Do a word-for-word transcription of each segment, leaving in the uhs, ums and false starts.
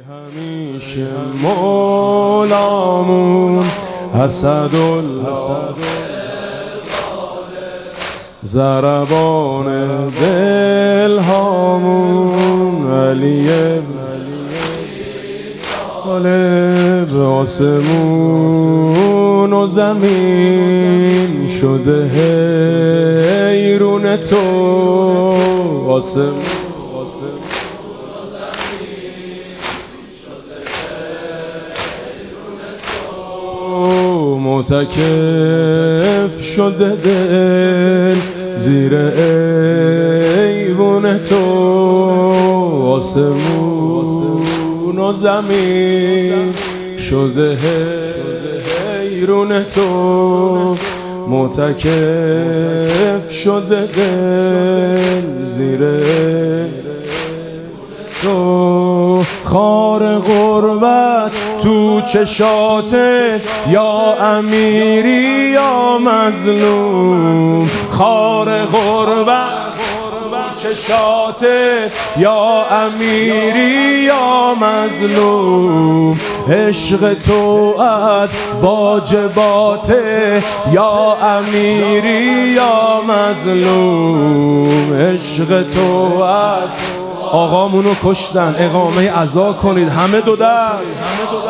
همیشه مولامون اسدالله ضربان دلهامون علی طالب آسمون و زمین شده حیرون تو آسمون معتکف شده دل زیر ایوون تو آسمون و زمین شده حیرون تو معتکف شده دل زیر تو خار غربت تو چشاته یا امیری یا مظلوم خار غربت تو چشاته یا امیری یا مظلوم عشق تو از واجباته یا امیری یا مظلوم عشق تو از آقامونو کشتن اقامه عزا کنید همه دو دست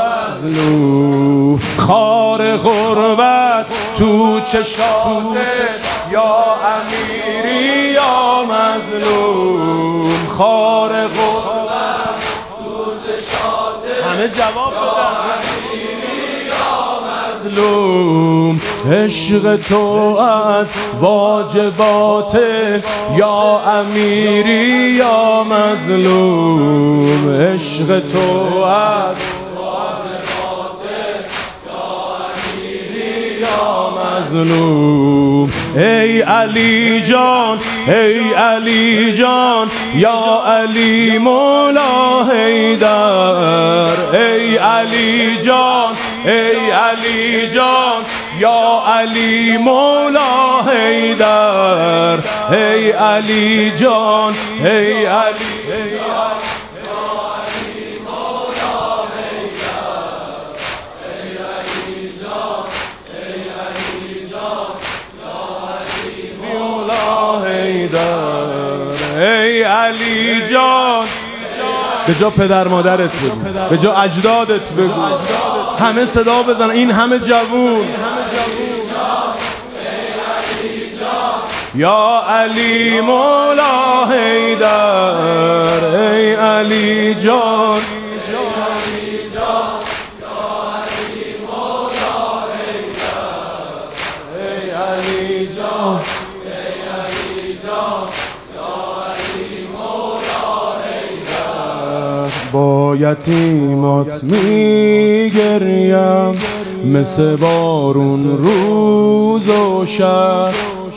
خار غربت تو چشاته یا امیری یا مظلوم خار غربت تو چشاته همه جواب بدن مظلوم عشق تو از واجبات یا امیری یا مظلوم عشق تو از واجبات یا امیری یا مظلوم ای علی جان ای علی جان یا علی مولا حیدر ای علی جان ای علی جان یا علی مولا حیدر ای علی جان ای علی ای علی جان به جا پدر مادرت بگو به جا اجدادت بگو همه صدا بزن این همه جوون یا علی مولا حیدر ای علی جان ای علی جان با یتیمات میگریم مثل بارون روز و شب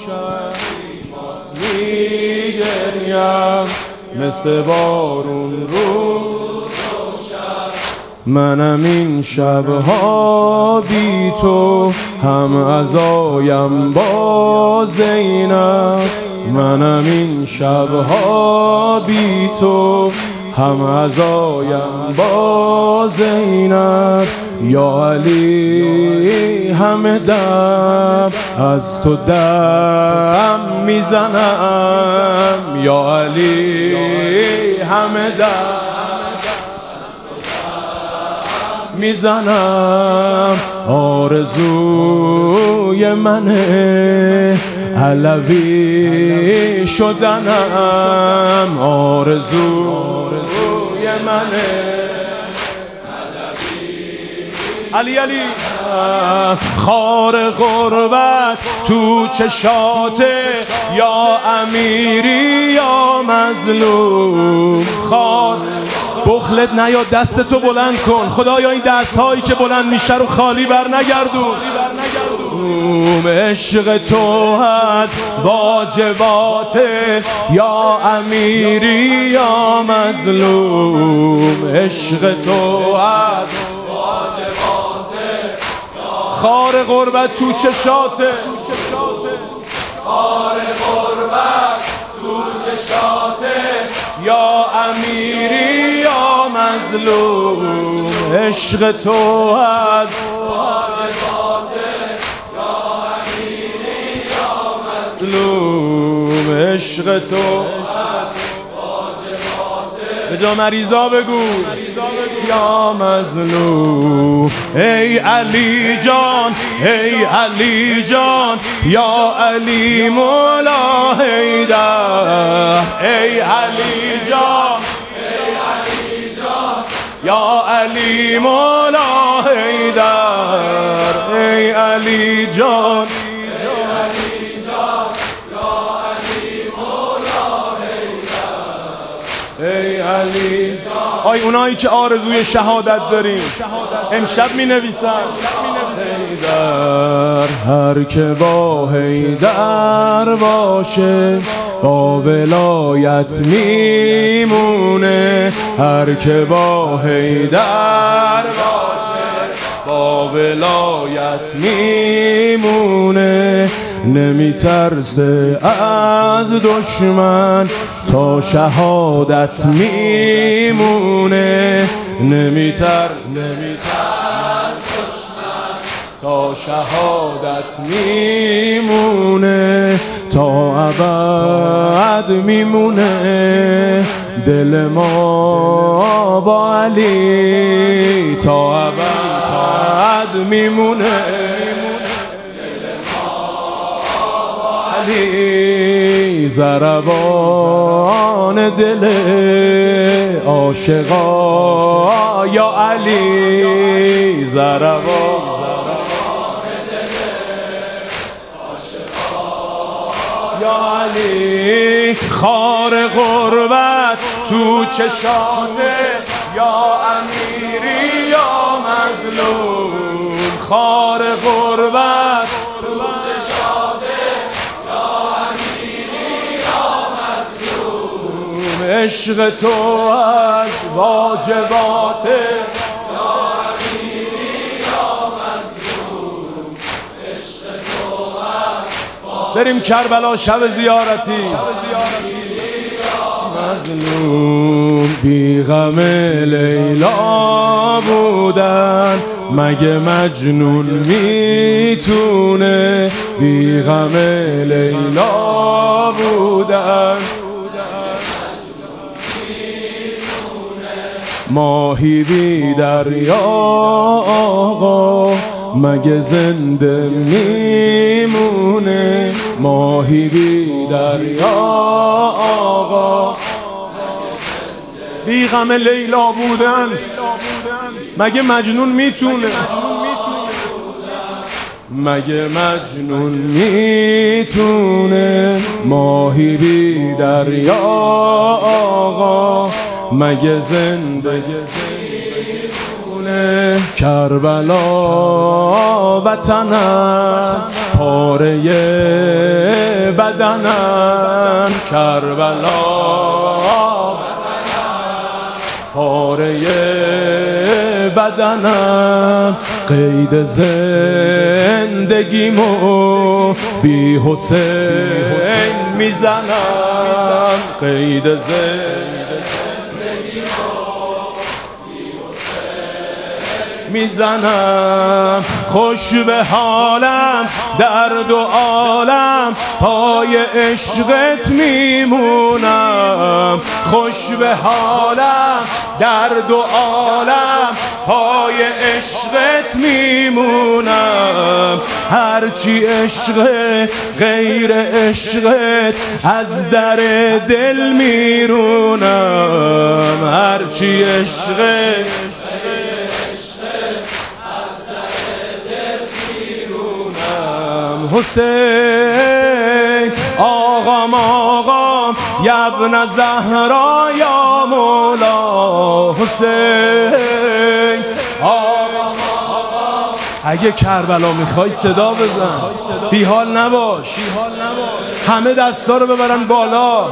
میگریم مثل بارون روز و شب منم این شبها بی تو هم عزایم با زینب منم این شبها بی تو هم عزایم با زینب یا علی همه دم از تو دم میزنم یا علی همه دم از تو دم میزنم آرزوی منه علوی شدنم آرزوی منه علی علی خار غربت تو چشاته یا امیری یا مظلوم خار بخلت نیا دستتو بلند کن خدایا این دستهایی که بلند میشه رو خالی بر نگردون عشق تو از واجبات یا امیری یا مظلوم عشق تو از واجبات خار غربت تو چشاته خار غربت تو چشاته یا امیری یا مظلوم، عشق تو از مظلوم، عشق تو به جا مریضا بگو یا مظلوم. ای علی جان ای علی جان یا علی مولا حیدر، ای علی جان ای علی جان یا علی مولا حیدر، ای علی جان ای علی. آی اونایی که آرزوی شهادت داریم امشب می نویسن حیدر، هر که با حیدر باشه با ولایت میمونه، هر که با حیدر باشه با ولایت میمونه، نمیترسه از دشمن تا شهادت میمونه، نمیترسه از دشمن تا شهادت میمونه، تا ابد میمونه دل ما با علی، تا ابد میمونه ضربان دل عاشقا یا علی، ضربان دل عاشقا یا علی، خار غربت تو چشاته یا امیری یا مظلوم، خار غربت تو چشاته عشق تو از واجبات یا امیری یا مظلوم، عشق تو از بریم کربلا شب زیارتی مظلوم، بی غم لیلا بودن مگه مجنون میتونه، بی غم لیلا بودن ماهی بی دریا آقا مگه زنده میمونه، ماهی بی دریا آقا بی غم لیلا بودن مگه مجنون میتونه، مگه مجنون میتونه، ماهی بی دریا آقا مگه زندگی زندگونه، کربلا وطنم پاره بدنم، کربلا پاره بدنم، قید زندگیمو بی حسین میزنم، قید زندگیمو میزنم، خوش به حالم درد و عالم پای عشقت میمونم، خوش به حالم درد و عالم پای عشقت میمونم، هرچی عشق غیر عشقت از در دل میرونم، هرچی عشق حسین آقام آقام یبن زهرا یا مولا، حسین آقام آقام. اگه کربلا میخوای صدا بزن، بیحال نباش، همه دستا رو ببرن بالا،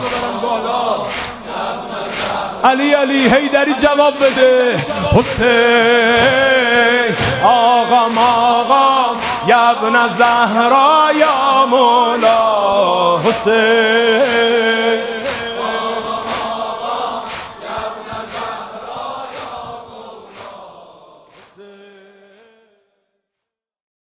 علی علی حیدری جواب بده، حسین آقام آقام یبن زهرا یا مولا، حسین دست